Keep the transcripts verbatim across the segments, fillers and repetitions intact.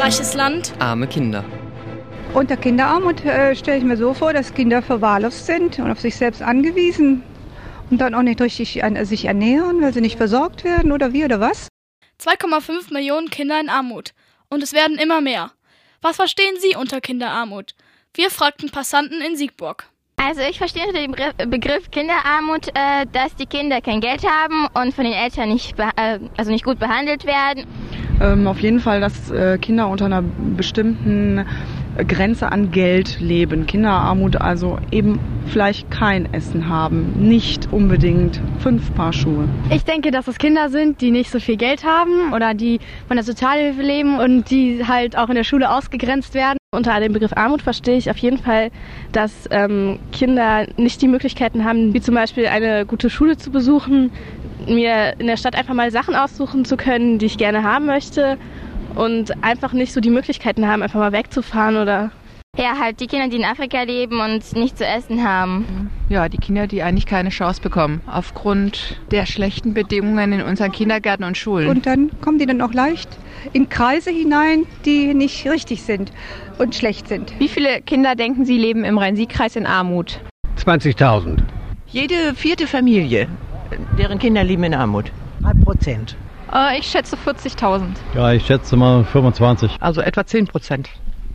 Reiches Land. Arme Kinder. Unter Kinderarmut äh, stelle ich mir so vor, dass Kinder verwahrlost sind und auf sich selbst angewiesen und dann auch nicht richtig an, äh, sich ernähren, weil sie nicht versorgt werden oder wie oder was. zwei Komma fünf Millionen Kinder in Armut. Und es werden immer mehr. Was verstehen Sie unter Kinderarmut? Wir fragten Passanten in Siegburg. Also ich verstehe unter dem Begriff Kinderarmut, äh, dass die Kinder kein Geld haben und von den Eltern nicht, äh, also nicht gut behandelt werden. Ähm, auf jeden Fall, dass äh, Kinder unter einer bestimmten Grenze an Geld leben. Kinderarmut also eben vielleicht kein Essen haben, nicht unbedingt fünf Paar Schuhe. Ich denke, dass es Kinder sind, die nicht so viel Geld haben oder die von der Sozialhilfe leben und die halt auch in der Schule ausgegrenzt werden. Unter dem Begriff Armut verstehe ich auf jeden Fall, dass ähm, Kinder nicht die Möglichkeiten haben, wie zum Beispiel eine gute Schule zu besuchen, mir in der Stadt einfach mal Sachen aussuchen zu können, die ich gerne haben möchte und einfach nicht so die Möglichkeiten haben, einfach mal wegzufahren oder... Ja, halt die Kinder, die in Afrika leben und nicht zu essen haben. Ja, die Kinder, die eigentlich keine Chance bekommen, aufgrund der schlechten Bedingungen in unseren Kindergärten und Schulen. Und dann kommen die dann auch leicht in Kreise hinein, die nicht richtig sind und schlecht sind. Wie viele Kinder, denken Sie, leben im Rhein-Sieg-Kreis in Armut? zwanzigtausend. Jede vierte Familie, deren Kinder leben in Armut. drei Prozent. Äh, ich schätze vierzigtausend. Ja, ich schätze mal fünfundzwanzig. Also etwa zehn Prozent.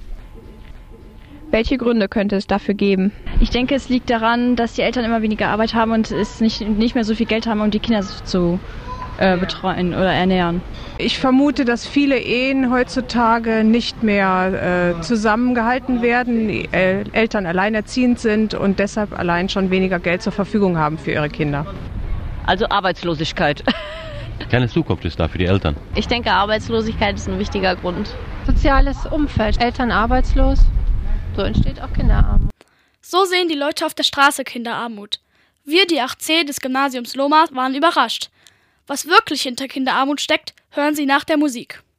Welche Gründe könnte es dafür geben? Ich denke, es liegt daran, dass die Eltern immer weniger Arbeit haben und es nicht, nicht mehr so viel Geld haben, um die Kinder zu äh, betreuen oder ernähren. Ich vermute, dass viele Ehen heutzutage nicht mehr äh, zusammengehalten werden, die äh, Eltern alleinerziehend sind und deshalb allein schon weniger Geld zur Verfügung haben für ihre Kinder. Also Arbeitslosigkeit. Keine Zukunft ist da für die Eltern. Ich denke, Arbeitslosigkeit ist ein wichtiger Grund. Soziales Umfeld, Eltern arbeitslos. So entsteht auch Kinderarmut. So sehen die Leute auf der Straße Kinderarmut. Wir, die acht C des Gymnasiums Lohmar, waren überrascht. Was wirklich hinter Kinderarmut steckt, hören Sie nach der Musik.